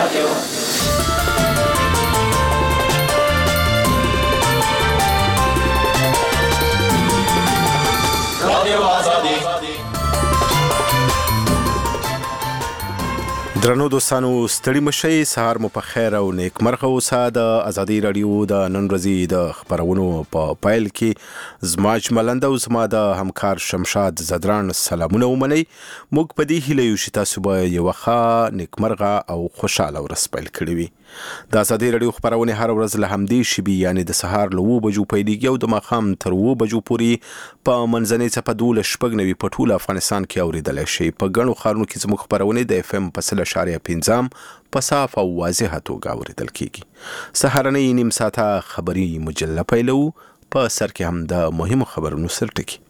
رادیو آزادی. درنو دوستانو ستړي مشئ، سهار مو په خیر او نیکمرغه اوسه. د ازادي رادیو د نن ورځې د خبرونو په پایل کې زما اجملند او زما د همکار شمشاد زدران سلامونه ومنئ. موږ په دې هیله یو چې تاسو به یوه ښه نیکمرغه او خوشحاله ورځ پیل کړې وي. د ازادي رادیو خبرونه هر ورځ له همدې شبي یعنی د سهار له 9 بجو پیلېږي او د ماښام تر 9 بجو پورې په منځنۍ څپه 12 په ټول افغانستان کې اوریدلی شي. په ګڼو ښارونو کې زموږ خبرونه د FM په 0.5 په صاف او واضحه توګه اوریدل کیږي. سهارنۍ نیم ساعته خبري مجله پیلو، په سر کې هم د مهمو خبرونو سرټکی.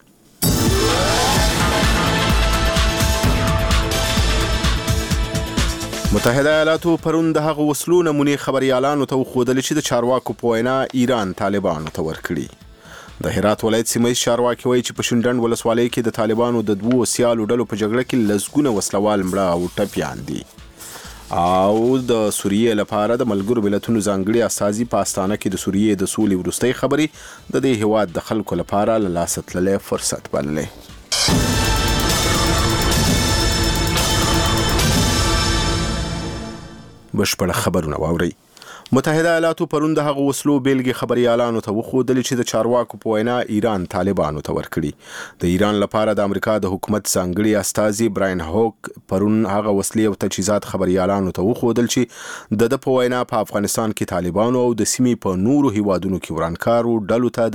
متحده ایالاتو پرون د هغه وسلو نمونې خبريالانو ته وښودلې چې د چارواکو په وینا ایران طالبانو ته ورکړي. د هرات ولایت سیمه چارواکي وایي چې په شینډنډ ولسوالۍ کې د طالبانو د دوو سیالو ډلو په جګړه کې لسګونه وسلوال مړه او ټپیان دي. او د سوریې لپاره د ملګرو ملتونو ځانګړي استازي په استانه کې د سوریې د سولې وروستۍ خبرې د دې هیواد د خلکو لپاره له لاسه تللی فرصت بللی. بشپړ خبرونه واورئ. متحده ایالاتو پرون د هغه وسلو بیلګې خبريالانو ته وښودلې چې د چارواکو په وینا ایران طالبانو ته ورکړي. د ایران لپاره د امریکا د حکومت ځانګړي استازي براین هوک پرون هغه وسلې او تجهیزات خبريالانو ته وښودل چې د په وینا په افغانستان کې طالبانو او د سیمې په نورو هیوادونو کې ورانکارو ډلو ته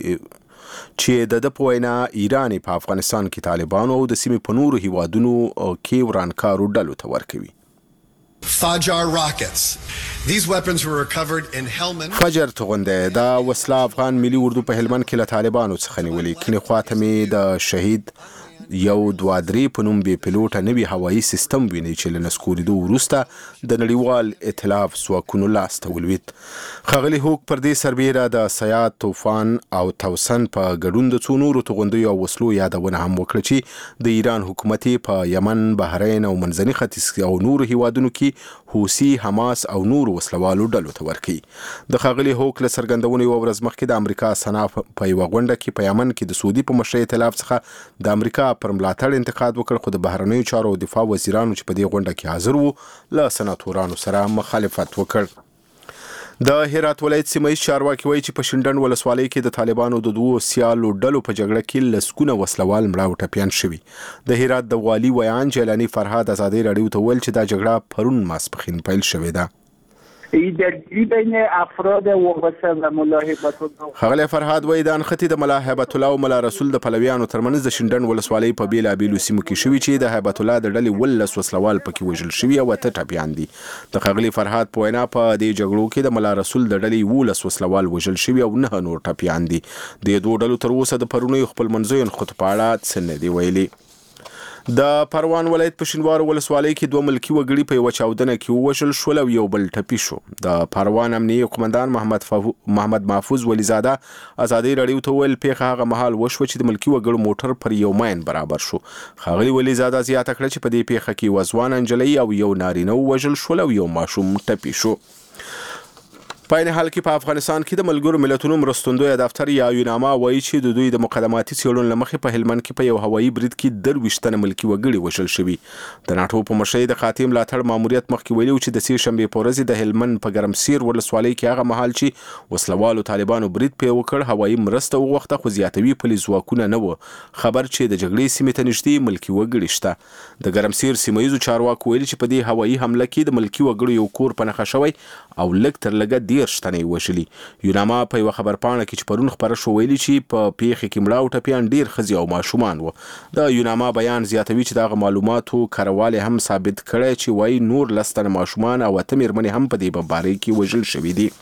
چې د په وینا ایران په افغانستان کې طالبانو او د سیمې په نورو هیوادونو کې ورانکارو ډلو ته ورکوي. Fajar rockets. These weapons were recovered in Helmand. فجر توغنده دا وسله افغان ملي اردو په هلمند کې له طالبانو څخه نیولې. کینې خواته مې د شهید یو 2-3 په نوم بې پیلوټه نوي هوایي سیستم ویني چې له نسکورېدو وروسته د نړیوال ائتلاف ځواکونو لاسته ولوېد. ښاغلي هوک پر دې سربیره د سیاد، طوفان او توسن په ګډون د څو نورو توغندیو او وسلو یادونه هم وکړه چې د ایران حکومت په یمن، بحرین او منځني ختیځ او نورو هیوادونو کې حوثي، حماس او نورو وسلوالو ډلو ته ورکړي. د ښاغلي هوک له څرګندونې یوه ورځ مخکې د امریکا سنا په یوه غونډه کې په یمن کې د سعودي په مشرۍ ائتلاف څخه د امریکا پر ملاتړ انتقاد وکړ، خو د بهرنیو چارو او دفاع وزیرانو چې په دې غونډه کې حاضر وو له سناتورانو سره مخالفت وکړ. د هرات ولایت سیمه چارواکي وایي چې په شینډنډ ولسوالۍ کې د طالبانو د دوو سیالو ډلو په جګړه کې لسګونه وسلوال مړه او ټپیان شوي. د هرات د والي ویان جیلانی فرهاد ازادي رادیو ته ویل چې دا جګړه پرون ماسپښین پیل شوې ده. درگیری بین افراد وابسته و ملاحبت الله. ښاغلی فرهاد وایي د انختی د ملا هیبت الله او ملا رسول د پلویانو ترمنځ د شینډنډ ولسوالۍ په بیلابیلو سیمو کې شوي چې د هیبت الله د ډلې 19 وسلوال پکې وژل شوي او 8 ټپیان دي. د ښاغلي فرهاد په وینا په دې جګړو کې د ملا رسول د ډلې 19 وسلوال وژل شوي او 9 نور ټپیان دي. د دوه ډلو تر اوسه د پرونیو خپلمنځیو نښتو په اړه څه نه دي ویلي. د پروان ولایت په شینوارو ولسوالۍ کې 2 ملکي وګړي په یوه چاودنه کې ووژل شول او یو بل ټپي شو. د پروان امنیه قومندان محمد محفوظ ولیزاده ازادي رادیو ته ویل پیښه هغه مهال وشوه چې د ملکي وګړو موټر پر یو ماین برابر شو. ښاغلي ولیزاده زیاته کړه چې په دې پیښه کې یوه ځوانه نجلۍ او یو نارینه ووژل شول او یو ماشوم ټپي شو. په عین حال کې په افغانستان کې د ملګرو ملتونو مرستندویه دفتر یا یوناما وایي چې د دوی د مقدماتي څېړنو له مخې په هلمند کې په یو هوایي برید کې 23 تنه ملکي وګړي وژل شوي. د ناټو په مشرۍ د قاطع ملاتړ ماموریت مخکې ویلي چې د سې شنبې په ورځ د هلمند په ګرمسیر ولسوالۍ کې هغه مهال چې وسلوالو طالبانو برید پرې وکړ هوایي مرسته وغوښته، خو زیاتوي پولیس ځواکونه نه وو خبر چې د جګړې سیمې ته نږدې ملکي وګړي شته. د ګرمسیر سیمه ییزو چارواکو ویلي چې په دې هوایي حمله کې د ملکي وګړو یو کور په نښه شوی او لږ تر لږه 13 تنه یې وژلي. یوناما په یوه خبرپاڼه کې چې پرون خپره شو ویلي چې په پیښې کې مړه او ټپیان ډېر ښځې او ماشومان وو. د یوناما بیان زیاتوي چې دغه معلوماتو کروالې هم ثابت کړی چې وایي نور 10 تنه ماشومان او 8 مېرمنې هم په دې بمبارۍ کې وژل شوي دي.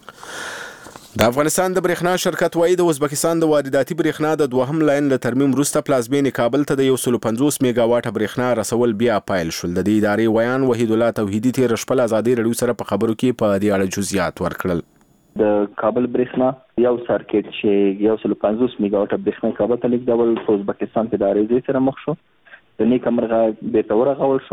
د افغانستان د برېښنا شرکت وایي د ازبکستان د وارداتي برېښنا د دوهم لاین له ترمیم وروسته پلازمینې کابل ته د 150 میگا واټه برېښنا رسول بیا پیل شول. د دې ادارې ویان وحید الله توحیدي تېره شپه ازادي رادیو سره په خبرو کې په دې اړه جزئیات ورکړل. د کابل برېښنا یو سرکټ چې 150 میگا واټه برېښنا کابل ته لیږدول په ازبکستان کې د عارضې سره مخ شو. د نیکه مرغه بېرته ورغول شو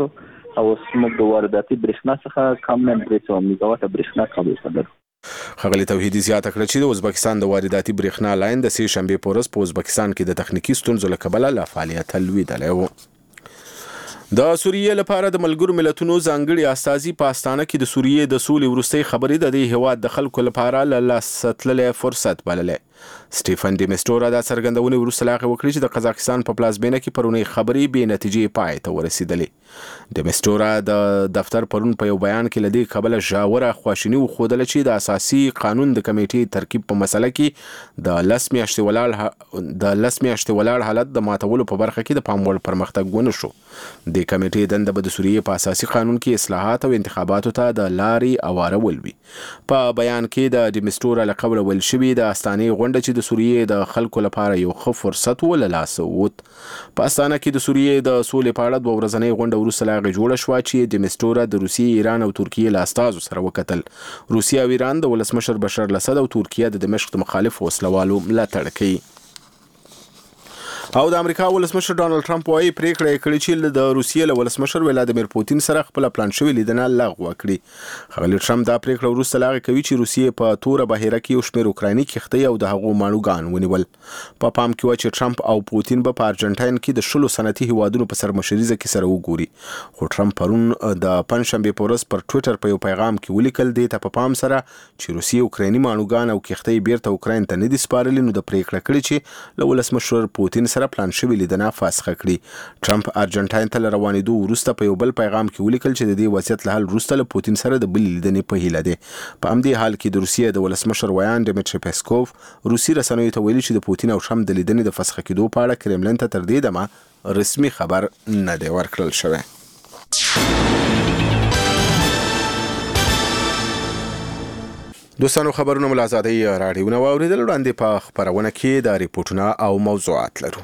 او موږ د وارداتي برېښنا څخه کم نه 300 میگاواټ برېښنا قابل کړو. ښاغلي توحیدي زیاته کړه چې د ازبکستان د وارداتي برېښنا لاین د سې شنبې په ورځ په ازبکستان کې د تخنیکي ستونزو له کبله له فعالیته لوېدلی و. د سوریې لپاره د ملګرو ملتونو ځانګړي استازي په استانه کې د سوریې د سولې وروستۍ خبرې د دې هیواد د خلکو لپاره له لاسه تللی فرصت بللی. سټیفن ډي میسټورا دا څرګندونې وروسته لا هغې وکړې چې د قزاقستان په پلازمینه کې پرونۍ خبرې بې نتیجې پای ته ورسېدلې. ډي میسټورا د دفتر پرون په یو بیان کې له دې کبله ژوره خواشیني وښودله چې د اساسي قانون د کمیټې ترکیب په مسله کې د 10 میاشتې ولاړ حالت د ماتولو په برخه کې د پام وړ پرمختګ ونه شو. د کمیټې دنده به د سوریې په اساسي قانون کې اصلاحات او انتخاباتو ته د لارې اوارول وي. په بیان کې د ډي میسټورا له قبله ویل شوي د استانې غونډه چې د سوریې د خلکو لپاره یو ښه فرصت و له لاسه ووت. په استانه کې د سوریې د سولې په اړه 2 ورځنۍ غونډه وروسته له هغې جوړه شوه چې ډي میسټورا د روسیې، ایران او ترکیې له استازو سره وکتل. روسیه او ایران د ولسمشر بشار الاسد او ترکیه د دمشق د مخالف وسلوالو ملاتړ کوي. او د امریکا ولسمشر ډانلډ ټرمپ وايي پریکړه یې کړې چې د روسیې له ولسمشر ولادیمیر پوتین سره خپل پلان شوی لیدنه لغوه کړي. ښاغلي ټرمپ دا پریکړه وروسته لا هغې کوي چې روسیې په توره بهیره کې یو شمېر اوکرایني کښتۍ او د هغو ماڼوګان ونیول. په پام کې وه چې ټرمپ او پوتین به په ارجنټاین کې د 10 صنعتي هیوادونو په سرمشریزه کې سره وګوري. خو ټرمپ پرون د پنجشنبې په ورځ پر ټویټر په یو پیغام کې ولیکل دې ته په پام سره چې روسیې اوکرایني ماڼوګان او کښتۍ بیرته اوکراین ته نه دي سپارلي، نو د پریکړه کړې چې له ولسمشر پوتین سره پلان شوی لیدنه فاسخه کړي. ټرمپ ارجنټاین ته له روانېدو وروسته په یو بل پیغام کې ولیکل چې د دې وضعیت له حل وروسته له پوتین سره د بلې لیدنې په هیله دی. په همدې حال کې د روسیې د ولسمشر ویان ډیمیټري پیسکوف روسي رسنیو ته ویلي چې د پوتین او ټرمپ د لیدنې د فسخه کېدو په اړه کرملین ته تر دې دمه رسمي خبر نه دی ورکړل شوی. دوستانو خبرونه مو له ازادۍ راډیو نه واورېدل. وړاندې په خپرونه کې د ریپورټونه او موضوعات لرو.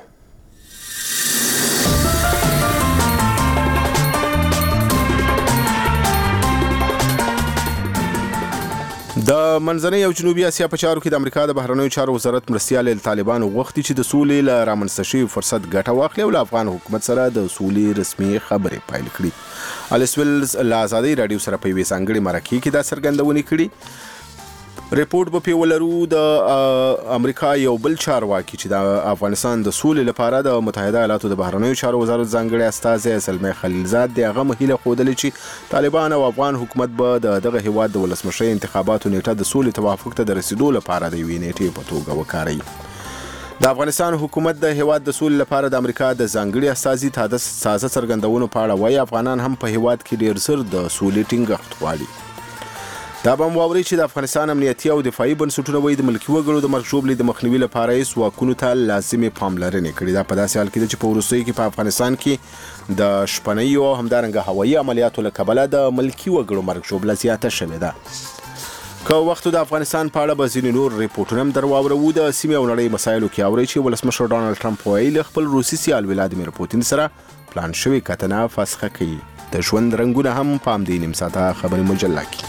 د منځنۍ او جنوبي اسیا په چارو کې د امریکا د بهرنیو چارو وزارت مرستیال طالبانو غوښتي چې د سولې له رامنځته شوي فرصت ګټه واخلي او له افغان حکومت سره د سولې رسمي خبرې پیل کړي. الیس ویلز له ازادۍ راډیو سره په یوې ځانګړې مرکې کې دا څرګندونې کړي. ریپورټ به پې ولرو د امریکا یو بل چارواکي چې د افغانستان د سولې لپاره د متحده ایالاتو د بهرنیو چارو وزارت ځانګړی استازی زلمی خلیلزاد د هغه هیله ښودلې چې طالبان او افغان حکومت به د دغه هیواد د ولسمشرۍ انتخاباتو نیټه د سولې توافق ته د رسیدو لپاره د یوې نیټې په توګه وکاروي. د افغانستان حکومت د هیواد د سولې لپاره د امریکا د ځانګړي استازي تازه څرګندونو په اړه وایي افغانان هم په هیواد کې ډېر زر د سولې ټینګښت غواړي. دا به هم واورئ چې د افغانستان امنیتي او دفاعي بنسټونه وایي د ملکي وګړو د مرګ ژوبلې د مخنیوي لپاره یې ځواکونو ته لازمې پاملرنې کړې. دا په داسې حال کې ده چې په وروستیو کې په افغانستان کې د شپنیو او همدارنګه هوایي عملیاتو له کبله د ملکي وګړو مرګ ژوبله زیاته شوې ده. که وخت د افغانستان په اړه به ځینې نور ریپورټونه هم در واورو. د سیمې او نړۍ مسایلو کې اورئ چې ولسمشر ډانلډ ټرمپ وایي له خپل روسي سیال ولادیمیر پوتین سره پلان شوې کتنه فسخه کوي. د ژوند رنګونه هم په همدې نیم ساعته خبري مجله کې.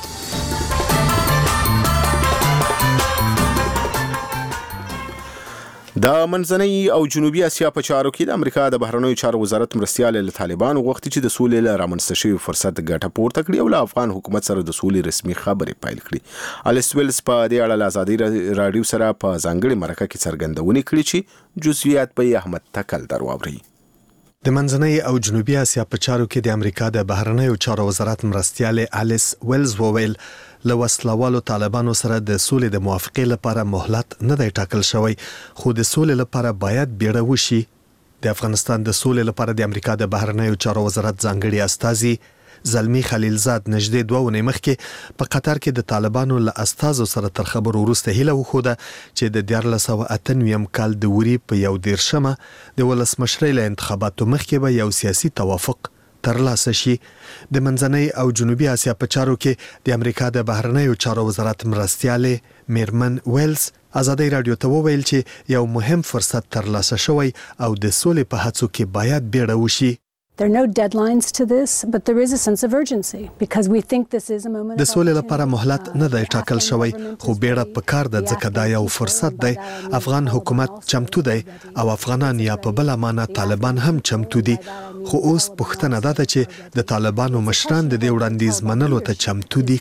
د منځنۍ او جنوبي اسیا په چارو کې د امریکا د بهرنیو چارو وزارت مرستیال له طالبانو غوښتي چې د سولې له رامنځته شوي فرصت ګټه پورته کړي او له افغان حکومت سره د سولې رسمي خبرې پیل کړي. الیس ویلز په دې اړه له ازادۍ راډیو سره په ځانګړې مرکه کې څرګندونې کړي چې جزئیات به احمد تکل در واوري. د منځنۍ او جنوبي اسیا په چارو کې د امریکا د بهرنیو چارو وزارت مرستیال الیس ویلز وویل له وسلوالو طالبانو سره د سولې د موافقې لپاره مهلت نه دی ټاکل شوی، خو د سولې لپاره باید بیړه وشي. د افغانستان د سولې لپاره د امریکا د بهرنیو چارو وزارت ځانګړي استازي زلمی خلیلزاد نږدې 2 ونې مخکې په قطر کې د طالبانو له استازو سره تر خبرو وروسته هیله وښوده چې د 1998 کال د وري په 11مه د ولسمشرۍ له انتخاباتو مخکې به یو سیاسي توافق ترلاسه شي. د منځنۍ او جنوبي اسیا په چارو کې د امریکا د بهرنیو چارو وزارت مرستیال میرمن ویلز ازادۍ راډیو ته وویل چې یو مهم فرصت ترلاسه شوی او د سولې په هڅو کې باید بیړه وشي. There are no deadlines to this, but there is a sense of urgency because we think this is a moment. د سولې لپاره مهلت نه دی ټاکل شوی خو بیړه پکار ده ځکه دا یو فرصت دی. افغان حکومت چمتو دی او افغانان یا په بل معنی طالبان هم چمتو دي خو اوس پوښتنه ده چې د طالبانو مشران د دې وړاندیز منلو ته چمتو دي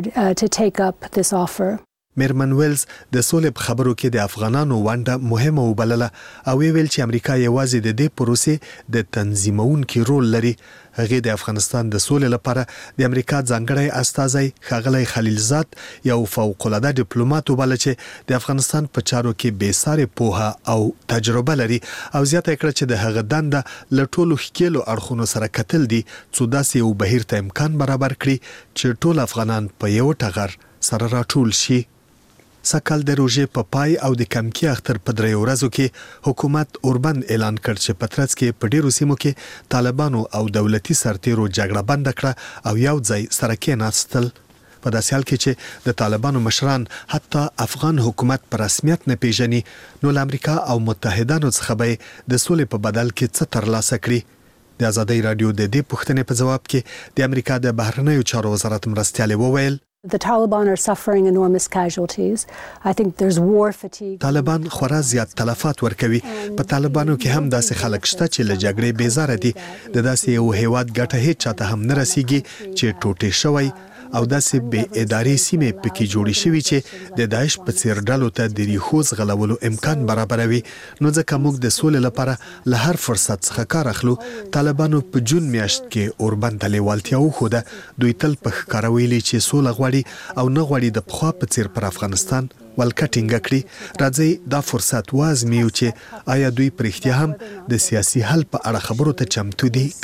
کنه. میرمن ویلز د سولې په خبرو کې د افغانانو ونډه مهمه وبلله او ویل چې امریکا یوازې د دې پروسې د تنظیمونکي رول لري. هغه د افغانستان د سولې لپاره د امریکا ځانګړی استازی ښاغلی خلیلزاد یو فوق العاده ډیپلوماټ وبله چې د افغانستان په چارو کې بې سارې پوهه او تجربه لري او زیاته کړه چې د هغه دنده له ټولو ښکیلو اړخونو سره کتل دي څو داسې یو بهیر ته امکان برابر کړي چې ټول افغانان په یو ټغر سره راټول شي. سکل د روژې په پای او د کمکی اختر په درې ورځو کې حکومت اوربند اعلان کړ چې په ترڅ کې په ډیرو سیمو کې طالبانو او دولتي سرتیرو جګړه بند کړه او یو ځای سره کېناستل. په داسې حال کې چې د طالبانو مشران حتی افغان حکومت په رسمیت نه پیژني نو له امریکا او متحدانو څخه به د سولې په بدل کې څه ترلاسه کړي. د آزادۍ رادیو د دې پوښتنې په جواب کې د امریکا د بهرنیو چارو وزارت مرستیال وویل The Taliban are suffering enormous casualties. I think there's war fatigue. طالبان خورا زیات تلفات ورکوي. په طالبانو کې هم داسې خلک شته چې له جګړې بیزاره دي. د داسې یو هیواد ګټه هیڅ چاته هم نه رسیږي چې ټوټې شوی او داسې بې ادارې سیمې پکې جوړې شوي چې د داعش په څیر ډلو ته د ریښو ځغلولو امکان برابروي. نو ځکه موږ د سولې لپاره له هر فرصت څخه کار اخلو. طالبانو په جون میاشت کې اوربند ته لیوالتیا وښوده. دوی تل په ښکاره ویلي چې سوله غواړي او نه غواړي د پخوا په څیر پر افغانستان ولکه ټینګه کړي. راځي دا فرصت وازمیو چې آیا دوی په رښتیا هم د سیاسي حل په اړه خبرو ته چمتو دي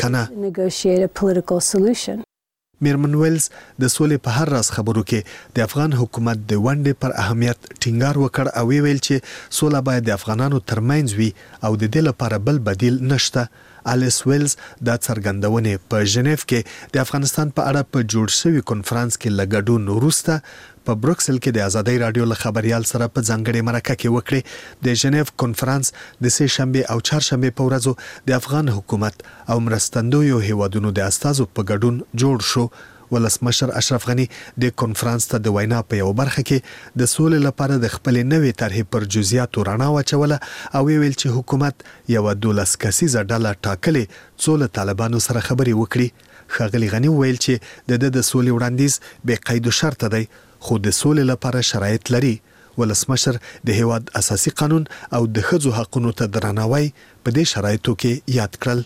کنه. میرمن ویلز د سولې په هر راز خبرو کې د افغان حکومت د ونډې پر اهمیت ټینګار وکړ او ویل چې سوله باید د افغانانو ترمنځ وي او د دې لپاره بل بدیل نشته. الیس ویلز دا څرګندونې په ژنیف کې د افغانستان په اړه په جوړ شوي کنفرانس کې له ګډون وروسته په بروکسل کې د آزادۍ رادیو له خبريال سره په ځانګړي مرکه کې وکړي. د ژنیف کنفرانس د سه شنبه او چهارشنبه په ورځو د افغان حکومت او مرستندویو هیوادونو د استازو په ګډون جوړ شو. ولسمشر اشرف غنی د کنفرانس ته د وینا په یو برخه کې د سولې لپاره د خپل نوې طرحې پر جزئیاتو رڼا واچوله او ویل چې حکومت یو 12 کسیزه ډله ټاکلې څو له طالبانو سره خبرې وکړي. ښاغلی غنی ویل چې د سولې وړاندیز بې قید و شرط دی خو د سولې لپاره شرایط لري. ولسمشر د هیواد اساسي قانون او د ښځو حقوقو ته درناوی په دې شرایطو کې یاد کړل.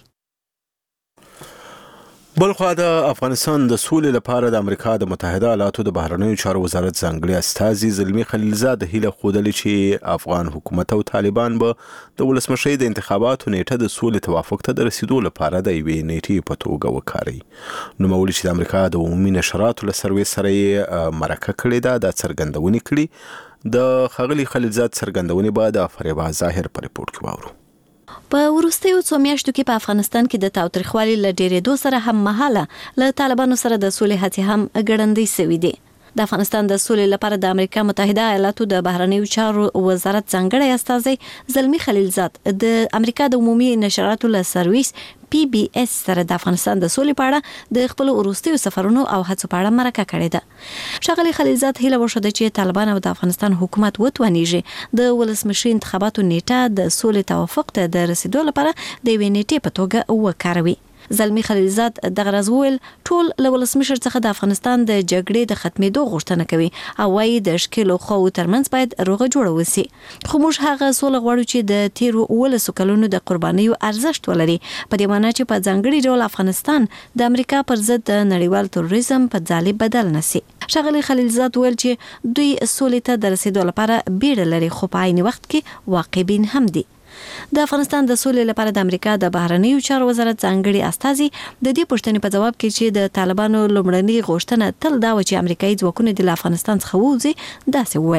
بلخوا د افغانستان د سولې لپاره د امریکا د متحده ایالاتو د بهرنیو چارو وزارت ځانګړي استازي زلمی خلیلزاد هیله خوده چې افغان حکومت او طالبان به د ولسمشۍ د انتخاباتو نیټه د سولې توافق ته د رسیدو لپاره د یوې نیټې په توګه وکاري. نوموړي چې د امریکا د عمومي نشراتو له سرویس سره یې مرکه کړې ده دا څرګندونې کړي. د ښاغلي خلیلزاد څرګندونې به د فریبا ظاهر په ریپورت کې واورو. په وروستیو څو میاشتو کې په افغانستان کې د تاوتریخوالي له ډېرېدو سره هم مهاله له طالبانو سره د سولې هڅې هم ګړندۍ شوې دي. د افغانستان د سولې لپاره د امریکا متحده ایالاتو د بهرنیو چارو وزارت ځانګړی استازی زلمی خلیلزاد د امریکا د عمومي نشراتو له سرویس PBS سره د افغانستان د سولې په اړه د خپل وروستیو سفرونو او هڅو په اړه مرکه کړې ده. ښاغلی خلیلزاد هیله وښوده چې طالبان او د افغانستان حکومت وتوانیږي د ولسمشي انتخاباتو نیټه د سولې توافق ته د رسیدو لپاره د یوې نیټې په توګه وکاروي. زلمی خلیلزاد دغه راز وویل ټول له ولسمشر څخه د افغانستان د جګړې د ختمېدو غوښتنه کوي او وايي د ښکېلو خواو ترمنځ باید روغه جوړه وسي. خو موږ هغه سوله غواړو چې د تیرو 12 کلونو د قربانیو ارزښت ولري په دې معنی چې په ځانګړي ډول افغانستان د امریکا پر ضد د نړیوال تروریزم په ځالې بدل نشي. ښاغلی خلیلزاد ویل چې دوی سولې ته د رسیدو لپاره بیړه لري خو په عین وخت کې واقعبین هم دي. د افغانستان د سولې لپاره د امریکا د بهرنیو چارو وزارت ځانګړي استازي د دې پوښتنې په جواب کې چې د طالبانو لومړنۍ غوښتنه تل دا و چې امریکایي ځواکونه د افغانستان څخه ووځي داسې وویل.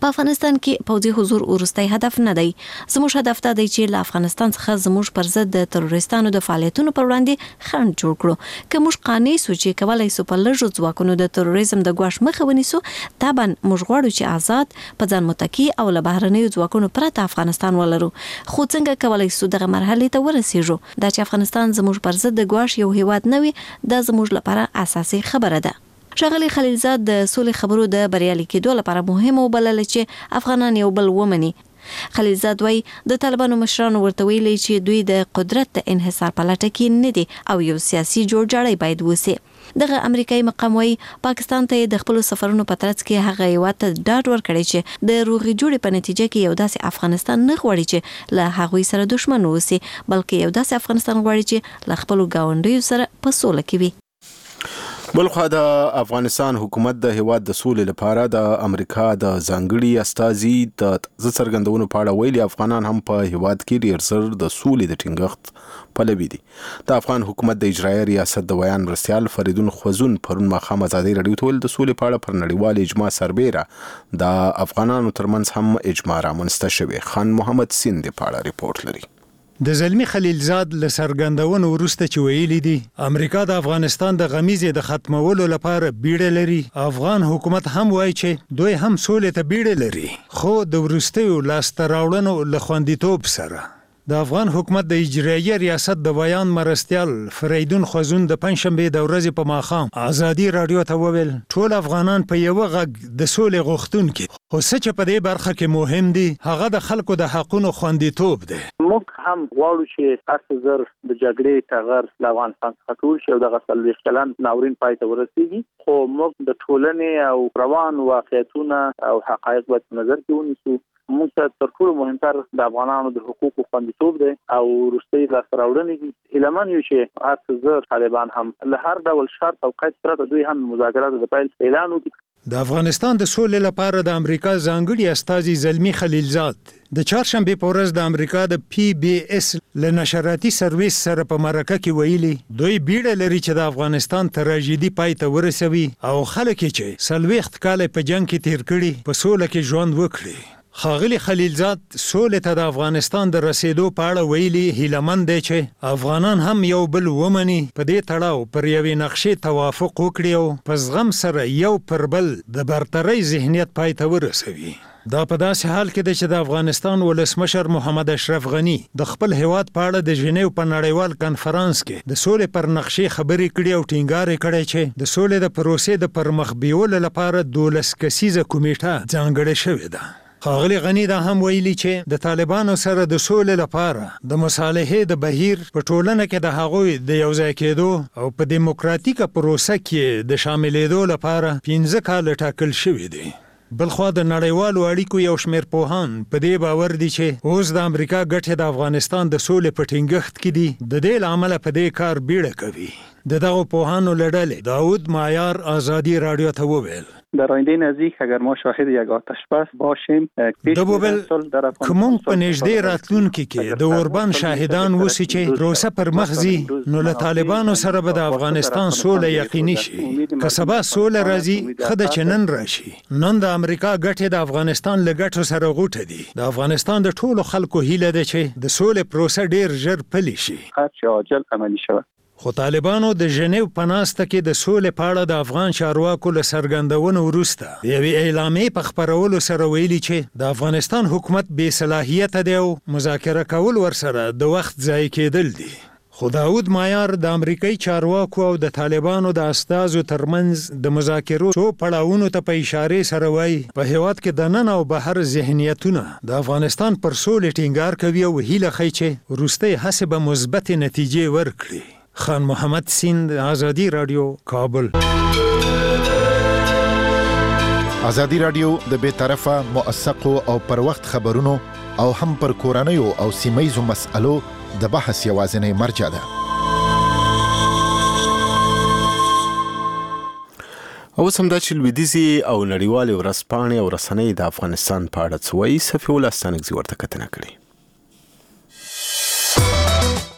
په افغانستان کې پوځي حضور وروستي هدف نه دی. زموږ هدف دا دی چې له افغانستان څخه زموږ پر ضد د تروریستانو د فعالیتونو پر وړاندې خنډ جوړ کړو. که موږ قانع سو چې کولای سو په لږو ځواکونو د تروریزم د ګواښ مخه ونیسو، طبعا موږ غواړو چې آزاد په ځان متکی او له بهرنیو ځواکونو پرته افغانستان ولرو. خو څنګه کولای سو دغه مرحله ته ورسیږو؟ دا چې افغانستان زموږ پر ضد د ګواښ یو هیواد نه وي، دا زموږ لپاره اساسي خبره ده. ښاغلي خلیلزاد د سولې خبرو د بریالي کېدو لپاره مهمه وبلله چې افغانان یو بل ومني. خلیلزاد وایي د طالبانو مشرانو ورته ویلي چې دوی د قدرت د انحصار په لټه کې نه دي او یو سیاسي جوړجاړی باید وسی. دغه امریکایي مقام وایي پاکستان ته د خپل سفرونو په ترڅ کې هغه هیواد ته ډاډ ورکړی چې د روغې جوړې په نتیجه کې یو داسې افغانستان نه غواړي چې له هغوی سره دښمن وسی، بلکې یو داسې افغانستان غواړي چې له خپل ګاونډیو سره په سوله کې وي. بلخوا د افغانستان حکومت د هیواد د سولې لپاره د امریکا د ځانګړي استازي د څرګندونو په اړه ویلي افغانان هم په هیواد کې ډیر زر د سولې د ټینګښت پلوي دي. د افغان حکومت د اجرایي ریاست د بیان مرستیال فریدون خوزون پرون ماښام ازادي راډیو ته ویل د سولې په اړه پر نړیوال اجماع سربېره د افغانانو ترمنځ هم اجماع رامنځته شوې. خان محمد سیند په اړه ریپورت لري. د زلمی خلیلزاد له څرګندونو وروسته چې ویلي دي امریکا د افغانستان د غمیزې د ختمولو لپاره بیړه لري، افغان حکومت هم وایي چې دوی هم سولې ته بیړه لري، خو د وروستیو لاسته راوړنو له خوندیتوب سره. د افغان حکومت د اجرایي ریاست د بیان مرستیال فریدون خوزون د پنځشنبه د ورځې په ماښام ازادي راډیو ته وویل ټول افغانان په یو غږ د سولې غوښتونکي، خو څه چې په دې برخه کې مهم دي هغه د خلکو د حقونو خوندیتوب دی. موږ هم غواړو چې هر زر د جګړې ټغر له افغانستان څخه ټول شي او دغه 40 کلن ناورین پای ته ورسیږي، خو موږ د ټولنې او روان واقعیتونه او حقایق باید په نظر کې ونیسو. موږ ته تر ټولو مهمتر د افغانانو د حقوقو خوندیتوب دی او وروستۍ لاسته راوړنې دي. هیله من یو چې هر زر طالبان هم له هر ډول شرط او قید پرته دوی هم مذاکرات د پیل اعلان وکړي. د افغانستان د سولې لپاره د امریکا ځانګړي استازي زلمی خلیلزاد د چهارشنبه په ورځ د امریکا د PBS له نشراتي سرویس سره په مرکه کې ویلي دوی بیړه لري چې د افغانستان تراژیدي پای ته ورسوي او خلک چې 40 کال په جنگ کې تیر کړي په سوله کې ژوند وکړي. ښاغلي خلیلزاد سولې ته د افغانستان د رسیدو په اړه ویلي هیلهمند دی چې افغانان هم یو بل ومني، په دې تړاو پر یوې نقشې توافق وکړي او په زغم سره یو پر بل د برترۍ ذهنیت پای ته ورسوي. دا په داسې حال کې دی چې د افغانستان ولسمشر محمد اشرف غنی د خپل هیواد په اړه د ژنیو په نړیوال کنفرانس کې د سولې پر نقشې خبرې کړي او ټینګار یې کړی چې د سولې د پروسې د پرمخ بیولو لپاره 12 کسیزه کمیټه ځانګړې شوې ده. ښاغلي غنی دا هم ویلي چې د طالبانو سره د سولې لپاره د مصالحې د بهیر په ټولنه کې د هغوی د یوځای کېدو او په دیموکراتیکه پروسه کې د شاملېدو لپاره 15 کال ټاکل شوي دي. بلخوا د نړیوالو اړیکو یو شمېر پوهان په دې باور دي چې اوس د امریکا ګټې د افغانستان د سولې په ټینګښت کې دي، د دې له امله په دې کار بیړه کوي. د دغو پوهانو له ډلې داود مایار ازادي راډیو ته وویل در آینده نزدیک اگر ما شاهد یک آتش بس باشیم که مونږ په نږدې راتلونکي کې د اوربان شاهدان وسی چې پروسه پر مخ ځي نو له طالبانو سره به د افغانستان سوله یقیني شي. که سبا سوله راځي ښه ده چې نن راشي. نن د امریکا ګټې د افغانستان له ګټو سره غوټه دي. د افغانستان د ټولو خلکو هیله ده چې د سولې پروسه ډیر ژر پلی شي، چې عاجل عملي شوه. خو طالبانو د ژنیو په ناسته کې د سولې په اړه د افغان چارواکو له څرګندونو وروسته یوې اعلامیې په خپرولو سره ویلي چې د افغانستان حکومت بې صلاحیته دی او مذاکره کول ورسره د وخت ضایع کېدل دي. خو داود مایار د امریکایي چارواکو او د طالبانو د استازو ترمنځ د مذاکرو څو پړاوونو ته په اشارې سره وایي په هیواد کې د نن او بهر ذهنیتونه د افغانستان پر سولې ټینګار کوي او هیله ښیي چې وروستۍ هڅې به مثبتې نتیجې ورکړي. خان محمد سیند، آزادی رادیو، کابل. آزادی رادیو د بی‌طرفه، موثقو او پر وخت خبرونو او هم پر کورنیو او سیمه‌یزو مسألو د بحث یوازینی مرجع ده. اوس هم دا چې لویدیځي او نړیوالې ورځپاڼې او رسنۍ د افغانستان په اړه څه وایي، صفي الله ستانکزي ورته کتنه کړې.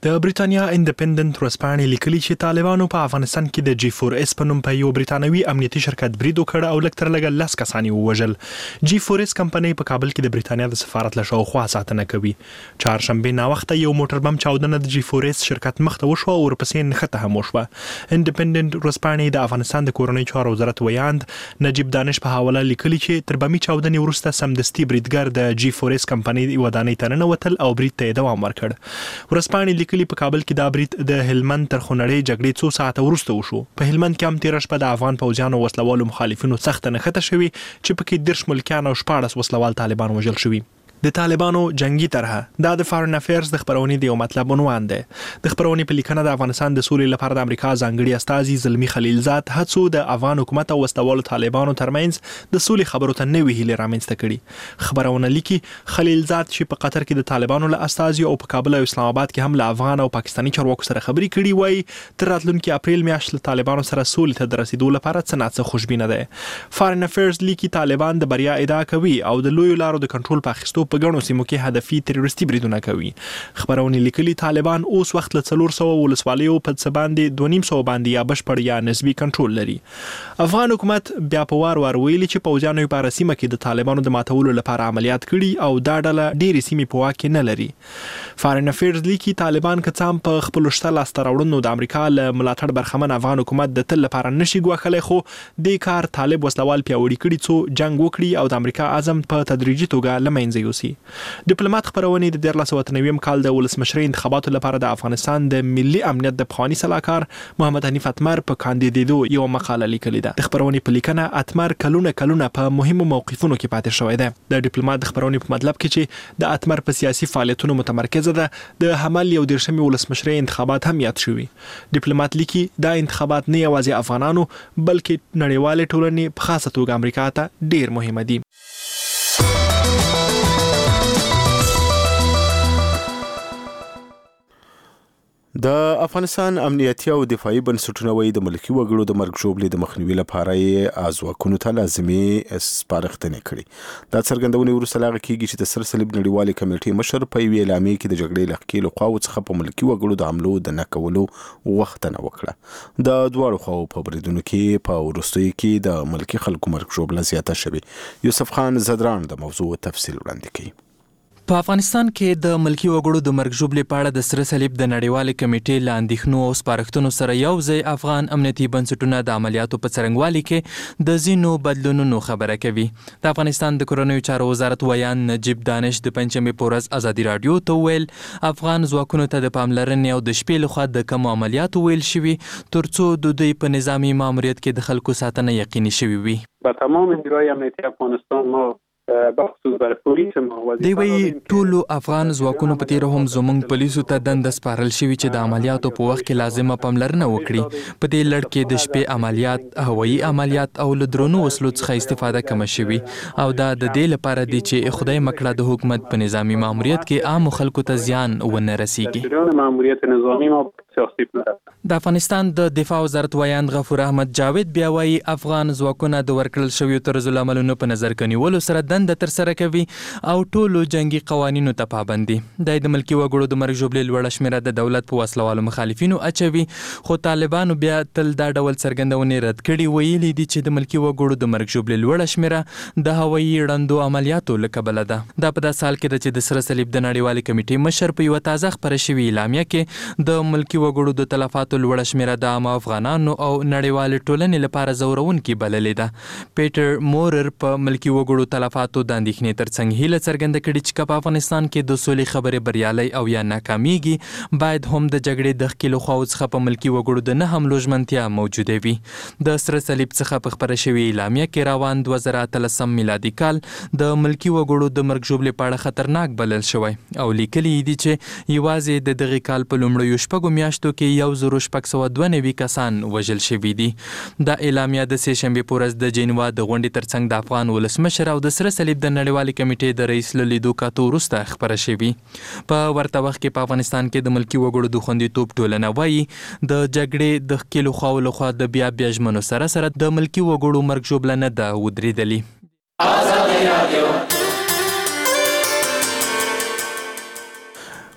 د بریټانیا انډیپندنت ورځپاڼې لیکلي چې طالبانو په افغانستان کې د G4S په نوم په یو بریټانوي امنیتي شرکت برید وکړ او لږ تر لږه 10 کسان یې ووژل. G4S کمپنۍ په کابل کې د بریټانیا د سفارت له شاوخوا ساتنه کوي. چهارشنبه ناوخته یو موټر بم چاودنه د G4S شرکت مخ ته وشوه او ورپسې نښته هم وشوه. انډیپندنت ورځپاڼې د افغانستان د کورنۍ چارو وزارت ویاند نجیب دانش په حواله لیکلي چې تر بمي چاودنې وروسته سمدستي بریدګر د G4S کمپنۍ ودانۍ ته ننوتل او برید ته دوام ورکړ. ورځپاڼې لیکلي په کابل کې دا برید د هلمند تر خونړۍ جګړې څو ساعته وروسته وشو. په هلمند کې هم تېره شپه د افغان پوځیانو وسلوالو مخالفینو سخته نښته شوې چې پکې 10 ملکیان او 14 وسلوال طالبان وژل شوي. د طالبانو جنگي طرحه دا د فارن افیرز د خبرونې د یو مطلب عنوان دی. د خبرونې په لیکنه د افغانستان د سولې لپاره د امریکا ځانګړي استازي زلمی خلیلزاد هڅو د افغان حکومت او وسلوالو طالبانو ترمنځ د سولې خبرو ته نوې هیلې رامنځته کړي. خبرونه لیکي خلیلزاد چې په قطر کې د طالبانو له استازي او په کابل او اسلام آباد کې هم له افغان او پاکستاني چارواکو سره خبرې کړي وای تر راتلونکي اپریل میاشت له طالبانو سره سولې ته د رسیدو لپاره څه نه څه خوشبینه ده. فارن افیرز لیکي طالبان د بریا ادعا کوي او د لویو لارو د کنټرول په اخیستو په ګڼو سیمو کې هدفي تروریستي بریدونه کوي. خبرونه لیکلي طالبان اوس وخت له 400 ولسوالیو په څه باندې 250 باندې یا بشپړ یا نسبی کنټرول لري. افغان حکومت بیا په وار ویلي چې پوځیانو په سیمه کې د طالبانو د ماتولو لپاره عملیات کړي او دا ډله ډېری سیمې په واک کې نه لري. فارن افیرز لیکي طالبان که څام په خپل شته لاسته راوړنو د امریکا له ملاتړ برخمن افغان حکومت د تل لپاره نشي ګواښلی خو د کار طالب وسلوال پیاوړي کړي څو جنگ وکړي او د امریکا اعظم په تدریجي توګه لمنځه یوسي. ډیپلوماټ خبرونه د 1990 کال د ولسمشرۍ انتخاباتو لپاره د افغانستان د ملي امنیت د پخواني سلاکار محمد حنیف اتمر په کاندیدېدو یو مقاله لیکلې ده. د خبرونې په لیکنه اتمر کلونه په مهمو موقفونو کې پاتې شوی دی. د ډیپلوماټ د خبرونې په مطلب کې چې د اتمر په سیاسي فعالیتونو متمرکزه ده د حمل یو دیرشمې ولسمشرۍ انتخابات هم یاد شوي. ډیپلوماټ لیکي دا انتخابات نه یوازې افغانانو بلکې نړیوالې ټولنې په خاصه توګه امریکا ته ډیر مهمه دي. د افغانستان امنیتي او دفاعي بنسټونه وایي د ملکي وګړو د مرګ ژوبلې د مخنیوي لپاره یې ازواکونو ته لازمي سپارښتنې کړي. دا څرګندونه وروسته لاغه کیږي چې د سر صلیب نړیوالې کمیټې مشر په یوې اعلامیې کې د جګړې له ښکېلو خواوو څخه په ملکي وګړو د حملو د نه کولو غوښتنه وکړه. د دواړو خواوو په بریدونو کې په وروستیو کې د ملکي خلکو مرګ ژوبله زیاته شوې. یوسف خان زدران د موضوع تفصیل وړاندې کوي. په افغانستان کې د ملکي وګړو د مرګ ژوبلې په اړه د سره صلیب د نړیوالې کمیټې له اندېښنو او سپارښتنو سره یو ځای افغان امنیتي بنسټونه د عملیاتو په څرنګوالي کې د ځینو بدلونونو خبره کوي. د افغانستان د کورنیو چارو وزارت ویان نجیب دانش د پنځمې په ورځ ازادي راډیو ته وویل افغان ځواکونو ته د پاملرنې او د شپې لخوا د کمو عملیاتو ویل شوي ترڅو د دوی په نظامی ماموریت کې د خلکو ساتنه یقیني شوي وي. با تمام نیروهای امنیتی افغانستان ما دی وی ټولو افغان ځواکونو په تیر هم زموږ پولیسو ته دنده سپارل شوي چې د عملیاتو په وخت کې لازمه پاملرنه وکړي. په دې لړ کې د شپې عملیات، هوایي عملیات او له درونو وسلو څخه استفاده کمه شوي او دا د دې لپاره دی چې خدای مکړه د حکومت په نظامی ماموریت کې عام خلکو ته زیان ونه رسیږي. د افغانستان د دفاع وزارت ویان غفور احمد جاوید بیا وایي افغان ځواکونه د ورکړل شویو طرزالعملونو په نظر کې نیولو سره دنده ترسره کوي او ټولو جنگي قوانینو ته پابند دي. د ملکي وګړو د مرګ ژوبلې لوړه شمېره د دولت په وسلوالو مخالفینو اچوي خو طالبانو بیا تل دا ډول څرګندونې رد کړي. ویلي دي چې د ملکي وګړو د مرګ ژوبلې لوړه شمېره د هوایي ړندو عملیاتو له کبله ده. دا په داسې حال کې ده چې د سره صلیب د نړیوالې کمیټې مشر په یوه تازه خپره شوې اعلامیه کې د ملکي وګړو د تلفاتو لوړه شمېره د عامه افغانانو او نړیوالې ټولنې لپاره ځورونکې بللې ده. پیټر مورر په ملکي وګړو تلفاتو د اندېښنې ترڅنګ هیله څرګنده کړې چې په افغانستان کې د سولې خبرې بریالۍ او یا ناکامیږي باید هم د جګړې د ښکېلو خواوو څخه په ملکي وګړو د نه حملو ژمنتیا موجوده وي. د سره صلیب څخه په خپره شوې اعلامیه کې روان 2013 میلادي کال د ملکي وګړو د مرګ ژوبلې په اړه خطرناک بلل شوی او لیکلي دي چې یوازې د دغه کال په لومړیو شپږو میاشتو کې 1692 کسان وژل شوي دي. دا اعلامیه د سې شنبې په ورځ د جنیوا د غونډې ترڅنګ د افغان ولسمشر او د سره صلیب د نړیوالې کمیټې د رئیس له لیدو کتو وروسته خپره شوي. په ورته وخت کې په افغانستان کې د ملکي وګړو د خوندیتوب ټولنه وایي د جګړې د ښکېلو خواو لخوا د بیا ژمنو سره د ملکي وګړو مرګ ژوبله نه ده ودرېدلې.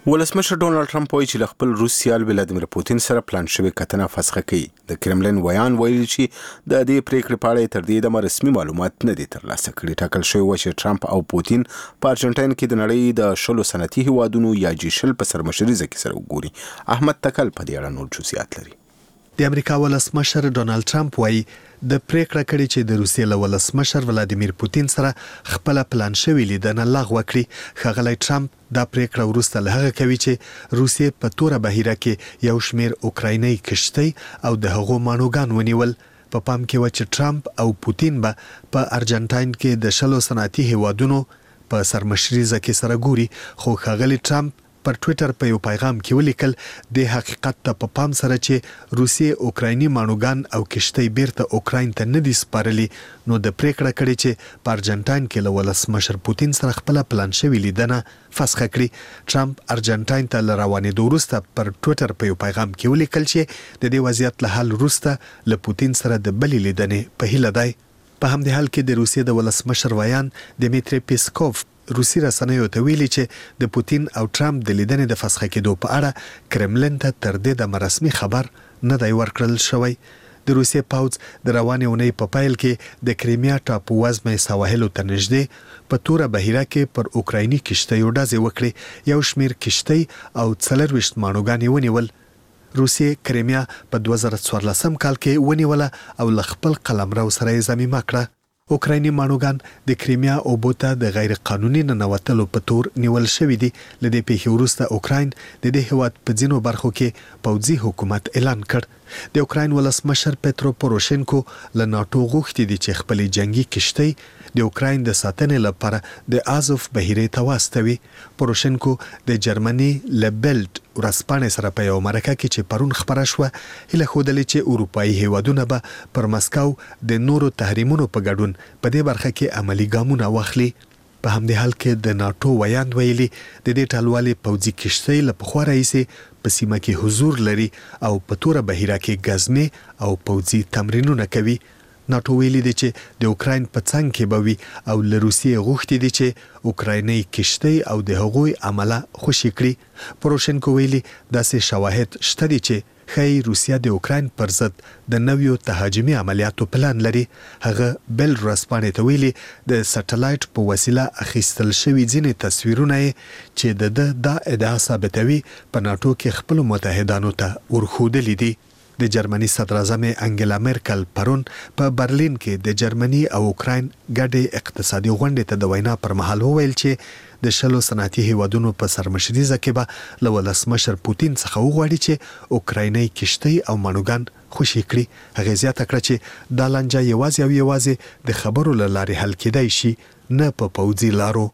ولسمشر ډونالد ټرمپ وایي چې خپل روس سیال ولادیمیر پوتین سره پلان شوی کتنه فسخه کوي. د کرملین ویان ویلي چې د دې پریکړې په اړه تر دې دمه رسمي معلومات نه دي ترلاسه کړي. ټاکل شوی و چې ټرمپ او پوتین په ارجنټاین کې د نړۍ د 10 صنعتي هیوادونو یا G20 په سرمشريزه کې سره وګوري. احمد تکل په دې اړه نور جزئیات لري. د امریکا ولسمشر ډونالد ټرمپ وایي د پریکړه کړې چې د روسیې له ولسمشر ولادیمیر پوتین سره خپل پلان شوی لیدنه لغوه کړي. ښاغلی ټرمپ دا پریکړه وروسته له هغه کوي چې روسیې په توره بهیره کې یو شمیر اوکرایني کشتۍ او د هغو مانوګان ونیول. په پام کې و چې ټرمپ او پوتین به په ارجنټاین کې د 10 صنعتي هیوادونو په سرمشريزه کې سره ګوري. خو ښاغلی ټرمپ پر ټوئیټر په یو پیغام کې ولیکل د حقیقت ته په پام سره چې روسیې اوکرایني مانوګان او کشتۍ بیرته اوکراین ته نه دي سپارلي، نو د پریکړه کړې چې په ارجنټاین کې له ولسمشر پوتین سره خپل پلان شوی لیدنه فسخه کړي. ټرمپ ارجنټاین ته روانېدو وروسته پر ټوئیټر په یو پیغام کې ولیکل چې د دې وضعیت له حل وروسته له پوتین سره د بلې لیدنې په هیله دی. په همدې حال کې د روسیې د ولسمشر ویان دمیتری پیسکوف روسي رسنیو ته ویلي چې د پوتین او ټرمپ د لیدنې د فسخه کېدو په اړه کرملین ته تر دې د رسمي خبر نه دی ورکړل شوی. د روسیې پوځ د روانې اونۍ په پیل کې د کریمیا ټاپو وزمې سواحلو ته نږدې په توره بهیره کې پر اوکرایني کشتیو ډزې وکړې. یو شمیر کشتۍ او 24 مانوګان ونیول. روسیې کریمیا په 2014 کال کې ونیوله او له خپل قلمرو سره یې ضمیمه کړه. اوکرایني مانوګان د کریمیا اوبو ته د غیر قانوني ننوتلو په تور نیول شوي دي. له دې پیښې وروسته اوکراین د دې هیواد په ځینو برخو کې پوځي حکومت اعلان کړ. د اوکراین ولسمشر پترو پوروشینکو له ناتو غوښتي دي چې خپلې جنگي کشتۍ د اوکراین د ساتنې لپاره د آزوف بهیرې ته واستوي. پوروشینکو د جرمني لبلټ ورځپاڼې سره په یو مرکه کې چې پرون خبره شوه هیله ښودلې چې اروپایي هیوادونه به پر مسکو د نورو تحریمونو په ګډون په دې برخه کې عملی ګامونه واخلي. په همدې حال کې د ناتو ویاند ویلي د دې ټالوالې پوځي کشتۍ له پخوا راهیسې په سیمه کې حضور لري او په توره بهیره کې ګزمې او پوځي تمرینونه کوي. ناتو ویلي دی چې د اوکراین په څنګ کې به وي او له روسیې غوښتي دي چې اوکرایني کشتۍ او د هغوی عمله خوشي کړي. پوروشینکو ویلي داسې شواهد شته دي چې ښایي روسیه د اوکراین پر ضد د نویو تهاجمي عملیاتو پلان لري. هغه بل ورځپاڼې ته ویلي د سټلایټ په وسیله اخیستل شوي ځینې تصویرونه چې د دا ادعا ثابتوي په ناتو کې خپلو متحدانو ته ورښودلي دي. د جرمني صدر اعظم انګلا مرکل پرون په برلین کې د جرمني او اوکراین ګډې اقتصادي غونډې ته د وینا پر مهال وویل چې د 10 صنعتي هیوادونو په سرمشريزه کې به له ولسمشر پوتین څخه وغواړي چې اوکرایني کشتۍ او مانوګان خوشي کړي. هغه زیاته کړه چې دا لانجه یوازې د خبرو له لارې حل کېدای شي نه په پوځي لارو.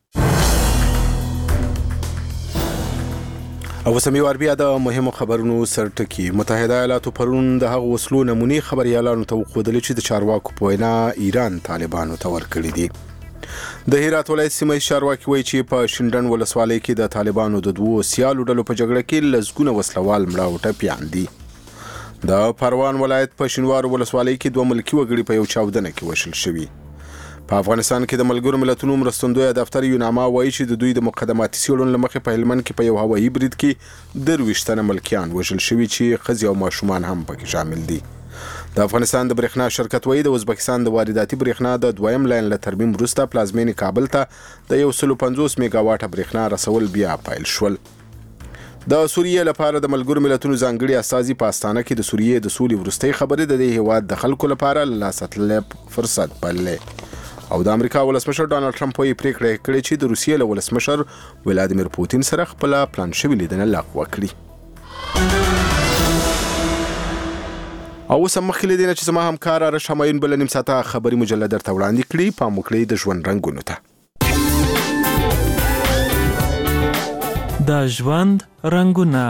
او سميوار بیا د مهمو خبرونو سرټکی. متحده ایالاتو پرون د هغو وسلو نمونې خبريالانو ته وښودلې چې د چارواکو په وینا ایران طالبانو ته ورکړي دي. د هرات ولایت سیمه چارواکي وایي چې په شینډن ولسوالۍ کې د طالبانو د دوو سیالو ډلو په جګړه کې لزګونه وسلوال مړه او ټپیان دي. د پروان ولایت په شینوار ولسوالۍ کې دوه ملکی وګړي په یو چاودنه کې وشل شوي. په افغانستان کې د ملګرو ملتونو مرستندوی دفتر یوناما وایي چې د دوی د مقدماتي څېړنو له مخې په هلمند کې په یو هوایي برید کې 23 تنه ملکیان وژل شوي چې ښځې او ماشومان هم پکې شامل دي. د افغانستان د برېښنا شرکت وایي د ازبکستان د وارداتي برېښنا د دویم لاین له ترمیم وروسته پلازمینې کابل ته د 150 میگا واټه برېښنا رسول بیا پیل شول. د سوریې لپاره د ملګرو ملتونو ځانګړي استازي په استانه کې د سوریې د سولې وروستۍ خبرې د دې هیواد د خلکو لپاره لاسه تللی فرصت بللې. او د امریکا ولسمشر ډونالد ټرمپ یې پریکړه کړې چې د روسیې له ولسمشر ولادیمیر پوتین سره خپل پلان شوی لیدنه لغوه کړي. او سم مخکې لیدنه چې زما همکار آرش همایون بل نیم ساعته خبري مجله درته وړاندې کړي. پام وکړئ د ژوند رنګونو ته. د ژوند رنګونه.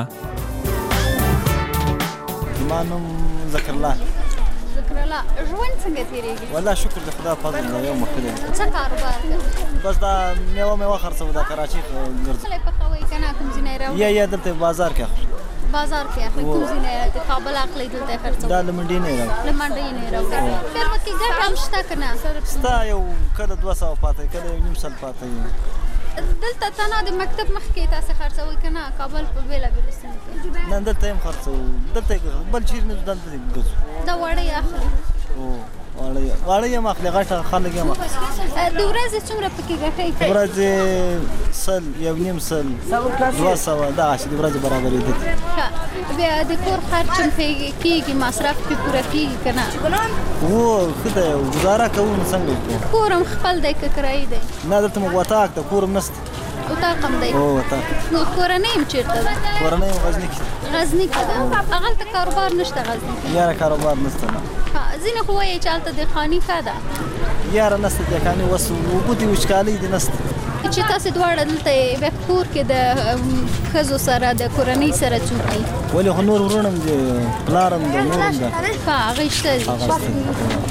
زما نوم ذکر الله. ژوند څنګه تیریږي؟ والله شکر د خدای فضل دی. یو مخکې څه کاروبار کوي؟ بس دا میوه خرڅوم د کراچۍ ګرځم. څه پخوئ کنه کوم ځای نه راوړئ؟ یا دلته بازار کې اخلي. بازار کې اخلي کوم ځای نه راوړئ؟ کابل اخلي دلته خرڅوم. دا له منډۍ نه راوړم. له منډۍ نه راوړئ. پرمختګ ګټه هم شته کنه؟ ستا یو کله 200 پاتې کله 1.5 پاتې. دلته تنه د مکتب مخکې تاسو خرڅوي کنه کابل په بیلابیلو سیمو کې نه دلته هم خرڅو دلته بل چیر نه دلته ګرځو دا وړي اخلي واړه یې مخله غټه خلک یې مخله د ورځې څومره پکې ګټي ورځې سل یو نیم سل 200 دا چې د ورځې برابرې دي بیا د کور خرچ کېږي مصرف په پوره کېږي کنه وو خدای گزاره کوو څنګه کورم خپل د کرای دی نه دلته مو وتاک ته کورم نست وتاقم دی او وتاک نو کورنۍ هم چیرته ده کورنۍ غزنی کې ده هغه ته کاروبار نشته غزنی کې یاره کاروبار نشته نه ځینې خو وایي چې هلته د خاني ښه ده یاره نسته د خاني وسو اوبه دي وچکالۍ دي نسته چې تاسو دواړه دلته به کور کې د ښځو سره د کورنۍ سره څوک دي ولې خو نور ورونم دي پلارم دي نورم ده هغه شته